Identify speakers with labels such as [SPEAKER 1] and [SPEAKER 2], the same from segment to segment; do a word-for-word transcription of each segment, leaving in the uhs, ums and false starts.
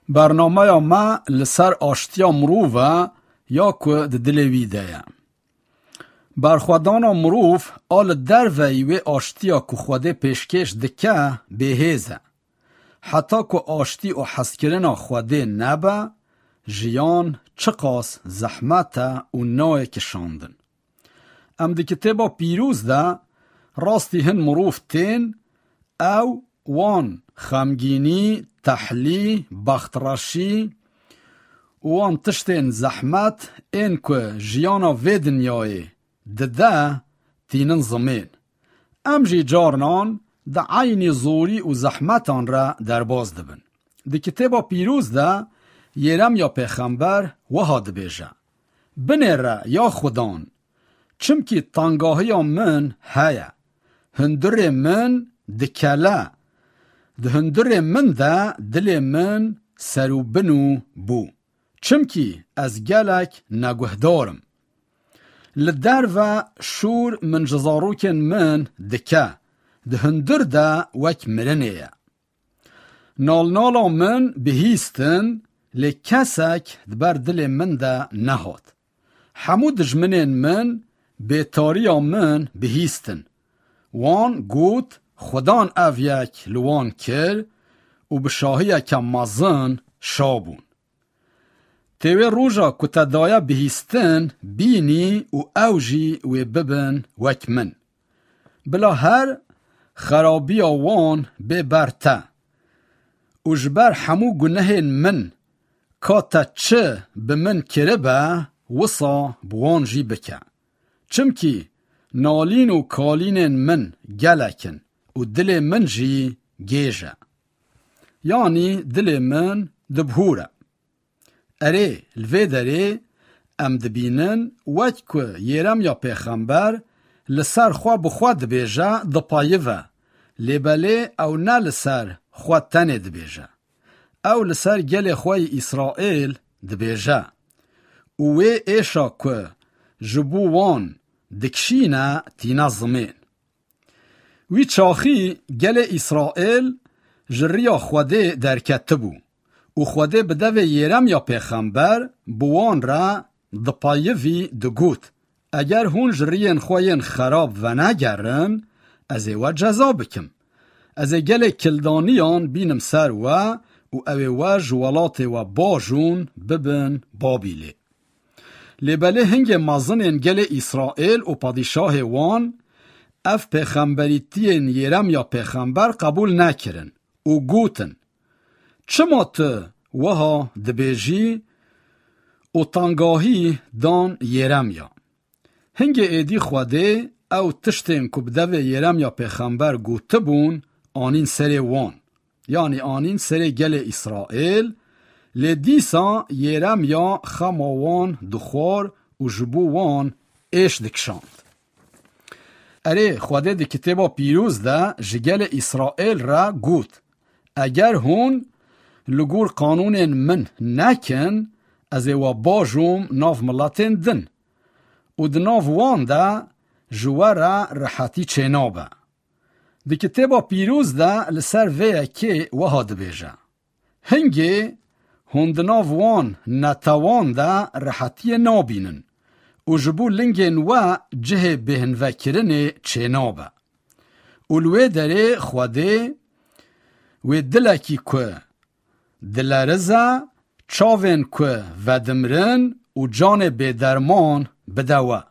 [SPEAKER 1] برنامه ما لسر آشتیا مروفه یا که ده دلوی ده برخودانا مروف آل در ویوی آشتیا که خوده پیشکش دکه بهیزه حتی که آشتی و حسکرنا خوده نبه جیان چقاس زحمت و نوع کشاندن. ام ده کتابا پیروز ده راستی هن مروف تین او وان خمگینی، تحلی، بختراشی وان تشتین زحمت این که جیانا و دنیای ده ده تینن زمین. ام جی جارنان ده عینی زوری و زحمتان را در باز دبن. ده کتابا پیروز ده یرم یا پیغمبر وها ده بیجه بنه را یا خودان چمکی تنگاهی من هیا هندر من ده کلا ده هندر من ده دل من سرو بنو بو چمکی از گلک نگهدارم لدر و شور من جزاروکن من دکه ده هندر ده وک مرنه نال نالا من بهیستن لی کسک دبر دل من ده نهاد همو دجمنین من بیتاریا من بهیستن وان گوت خدان او یک لوان کر و بشاهی که مازن شابون تیوی روژا کتا دایا بهیستن بینی و اوجی و ببن وک من بلا هر خرابی وان ببرته و جبر همو گنه من کاتا چه بمن کربه وصا بوان جی بکه چمکی نالین و کالین من گلکن و دل من جی گیجه یعنی دل من دبهوره اره الوی داره ام دبینن وک که یرم یا پیغمبر لسر خواه بخواه دبیجه دپایوه لیبله او نه لسر خواه تنه دبیجه او لسر گل خواه اسرائیل دبیجه اوه ایشا که جبو وان دکشینه تینا زمین وی چاخی گل اسرائیل جریا خوده در کتبو و خوده بدوه یرم یا پیغمبر بوان را دپایوی دگوت اگر هون جرین خواهین خراب و نگرن از ایوه جزا بکم از گل کلدانیان بینم سر و و اوه جوالات و باجون ببن بابیله لیبله هنگ مازنین گل اسرائیل و پادشاه وان اف پیغمبریتین یرم یا پیغمبر قبول نکرن و گوتن چما تو وها دبیجی و تنگاهی دان یرم یا هنگ ایدی خوده او تشتین کبدو یرم یا پیغمبر گوته بون آنین سر وان یعنی آنین سر گل اسرائیل لدیسا یرم یا خماوان دخوار و جبووان ایش دکشاند اره خوده ده کتابا پیروز ده جگل اسرائیل را گوت اگر هون لگور قانون من نکن از ایوا باجوم ناف ملاتین دن و ده ناف وان ده جوارا رحاتی چینابه ده کتابا پیروز ده لسر ویا که وها ده بیجه هنگی هندنا وان نتوان ده رحاتی نابینن و جبو لنگین و جه بهن وکرن چینابه اولوی داره خوده و دلکی که دلرزه چاوین که ودمرن و جان بدرمان بدوه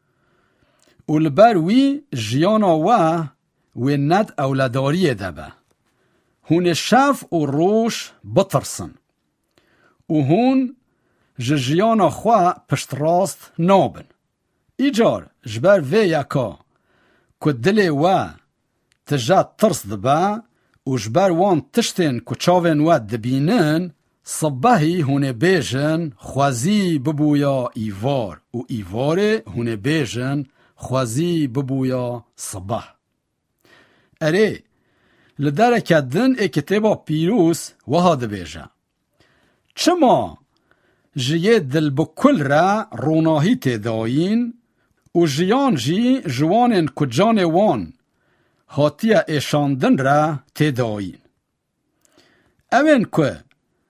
[SPEAKER 1] اولبروی جیانا و و ند اولاداری دبه هون شف و روش بطرسن و هون ججیانا خواه پشت راست نابن ایجار جبر وی یکا که دل و تجا ترس دبه و جبر وان تشتین که چاوین و دبینن صبحی هونه بیجن خوازی ببویا ایوار و ایوار هونه بیجن خوازی ببویا صبح اره لدرک دن ای کتابا پیروس وها دبیجه چما جیه دل بکل را روناهی تداین و جیان جی جوانن کجان وان هاتیه ایشاندن را تداین اوین که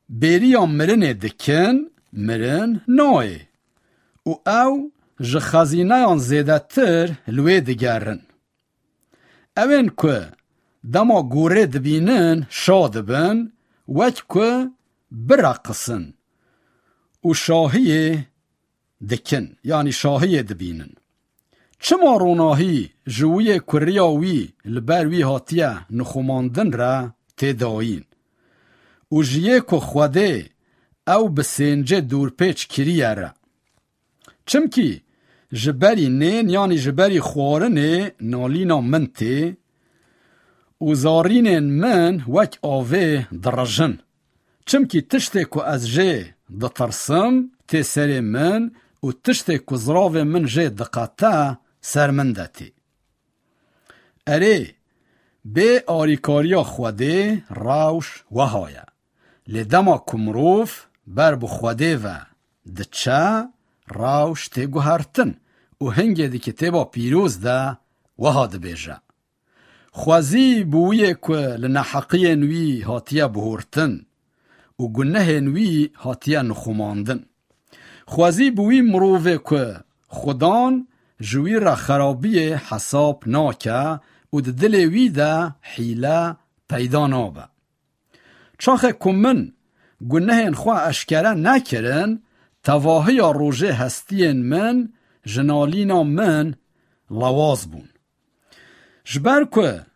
[SPEAKER 1] بریان مرن دکن مرن نای و او ج خزینه آن زیده تر لوی دگرن. اوین که دما گوره دبینن شاد بن وک که برقصن و شاهی دکن یعنی شاهی دبینن. چما روناهی جوی کریاوی لبروی هاتیه نخوماندن را تداین و جیه که خوده او بسینجه دورپیچ کریه را. چمکی جبری نین یعنی جبری خوارنه نالینا من تی و زارین من وک آوه درجن. چمکی تشته که از جه دترسم تی سر من و تشته که زراوه من جه دقاته سر من دتی. اره به آریکاریا خوده راوش وهایا لدما کمروف بر بخوده و دچه راوش تی گوهرتن و هنگه دی کتابا پیروز ده وها ده بیجه. خوازی بویه که لنحقی نوی هاتیه بهورتن و گنه نوی هاتیه نخوماندن. خوازی بوی مروفه که خودان جوی را خرابی حساب ناکه و ده دلوی ده حیله پیدا نابه. چاخه کمن گنه خواه اشکره نکرن تواهی روژه هستین من جنالینا من لواز بون. جبر که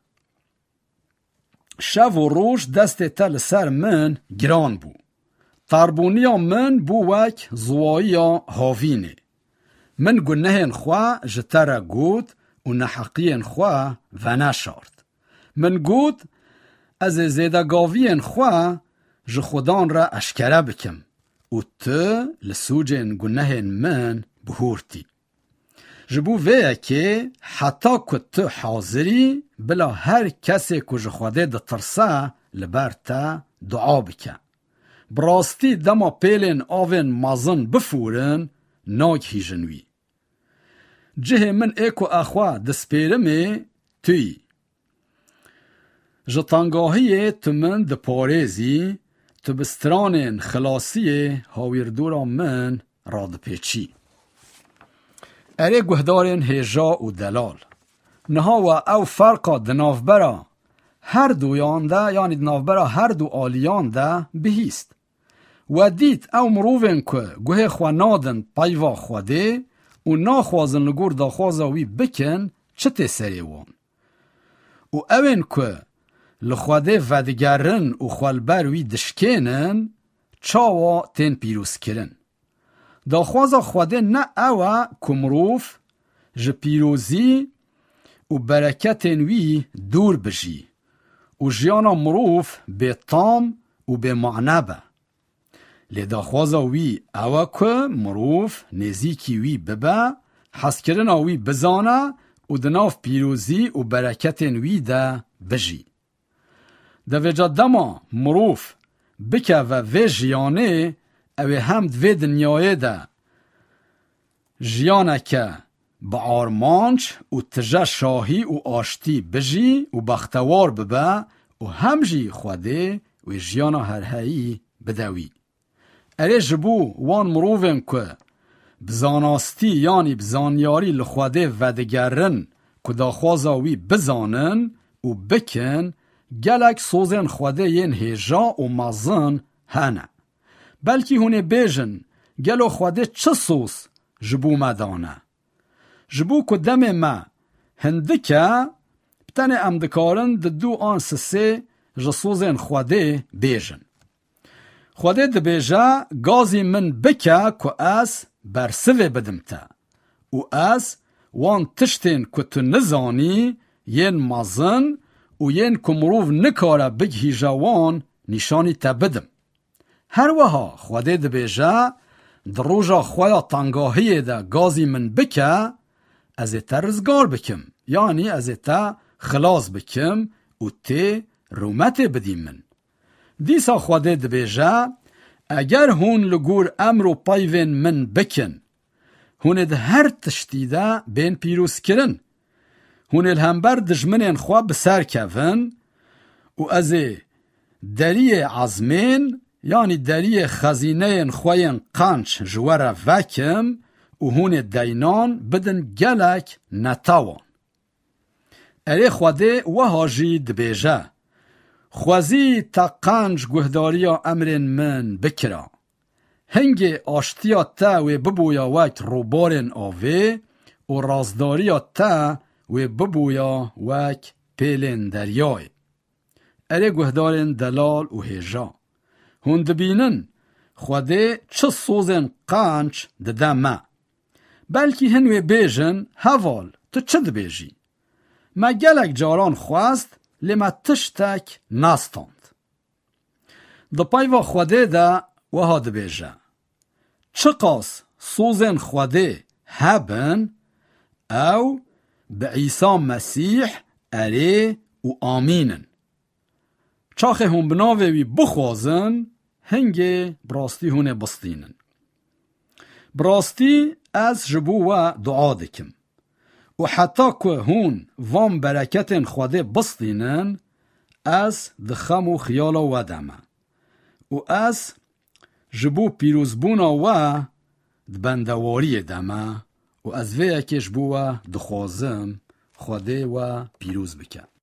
[SPEAKER 1] شو و روش دست تل سر من گران بو. تربونیا من بو وک زوائیا هاوینه. من گنه خواه جتره گود و نحقی خواه و نشارد. من گود از زیدگاوی خواه ج خودان را اشکره بکم و تو لسوجن گنه من بهورتی. جبو ویه که حتی که تو حاضری بلا هر کسی که جخواده ده ترسه لبر تا دعا بکن. براستی دما پیلن آوین مازن بفورن ناگ هیجنوی. جه من ایکو اخوا دسپیرمه توی. جتانگاهی تو من ده پاریزی تو بسترانین خلاصی هاویردورا من راد پیچی. اره گهدارین هیجا و دلال. نها و او فرقا دنافبرا هر دویان ده یعنی دنافبرا هر دو آلیان ده بهیست. و دید او مروفین که گوه خواه نادن پایوا خواده و ناخوازن لگور داخوازاوی بکن چه سری وان. و اوین که لخواده ودگرن و خوالبروی دشکنن چاوا تین پیروز کرن. داخوازا خواده نه اوه کمروف ج پیروزی و برکتن وی دور بجی و جیانا مروف به تام و به معنبه. لداخوازا وی اوه که مروف نزیکی وی ببه حسکرنا وی بزانه و دناف پیروزی و برکتن وی ده بجی. ده وجا دما مروف بکه و وی جیانه اوه هم دوی دنیای ده جیانه که با آرمانچ و تجه شاهی و آشتی بجی و بختوار ببه و هم جی خوده و جیانه هرهایی بدوی. اره جبو وان مروفن که بزاناستی یعنی بزانیاری لخوده ودگرن که داخوازاوی بزانن و بکن گلک سوزن خوده ین هیجا و مازن هنه. بلکی هونه بیجن گلو خوده چه سوز جبو مدانه. جبو که دم ما هندکه بتنه امدکارن ده دو آن سسه جسوزن خوده بیجن. خوده ده بیجه گازی من بکه که از برسوه بدم تا و از وان تشتین که تو نزانی ین مازن و ین کمروف نکاره بگهی جوان نشانی تا بدم. هر وها خوده ده بیجه در روژا خواه تنگاهی ده گازی من بکه از تا رزگار بکم یعنی از تا خلاص بکم و تی رومت بدیم من. دیسا خوده ده بیجه اگر هون لگور امر و پایوین من بکن هون ده هر تشتیده بین پیروز کرن هون الهمبر دجمنین خواه بسر کفن و از دری عزمین یعنی دری خزینه خوین قانچ جوره وکم و هون دینان بدن گلک نتاوان. اره خوده و هاجی دبیجه خوازی تا قانچ گهداریا امرین من بکرا. هنگ آشتیا تا و ببویا وک روبارن آوه و رازداریا تا و ببویا وک پیلن دریای. اره گهدارن دلال و هیجا. هون دبینن خوده چه سوزن قانچ دده ما. بلکی هنوی بیجن هوال تو چه دبیجی؟ ما گلک جاران خواست لما تشتک ناستاند. ده پایوا خوده ده وها دبیجه. چه قاس سوزن خوده هبن او به عیسی مسیح اره و آمینن. چاخه هم بناوی بخوازن هنگه براستی هونه بستینن. براستی از جبو و دعا دکم. و حتی که هون وام برکتن خوده بستینن از دخم و خیال و دمه. و از جبو پیروزبونا و دبندواری دمه و از وی اکش بو و دخوازم خوده و پیروز بکن.